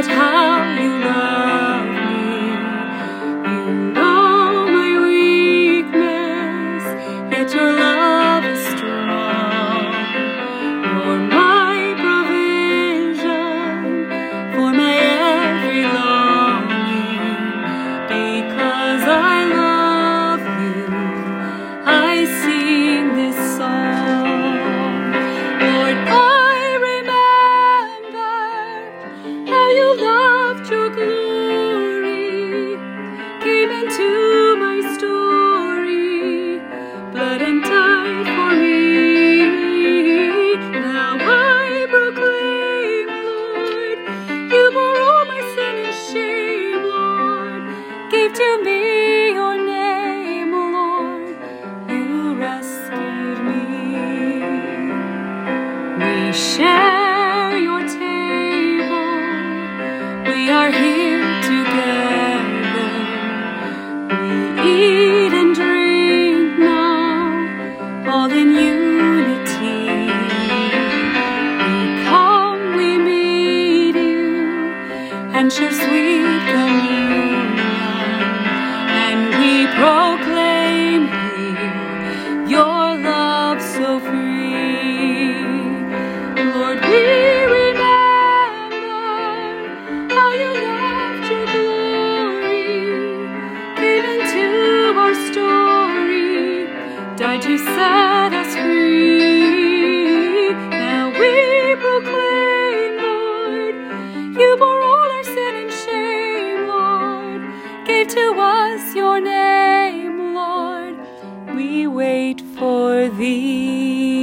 yet how you love me. You know my weakness, yet your love is strong. You're my provision for my every longing. Because I love you, I sing this song. Lord, I remember how you loved your glory, came into my story, bled and died for me. Now I proclaim, Lord, you bore all my sin and shame, Lord, gave to me your name, Lord, you rescued me. We share your table, we are here together. We eat and drink now, all in unity. We come, we meet you, and share sweet communion. And we proclaim here your love so free. Lord, we remember how you loved your glory, came into our story, died to set us free. Now we proclaim, Lord, you bore all our sin and shame, Lord, gave to us your name, Lord, we wait for thee.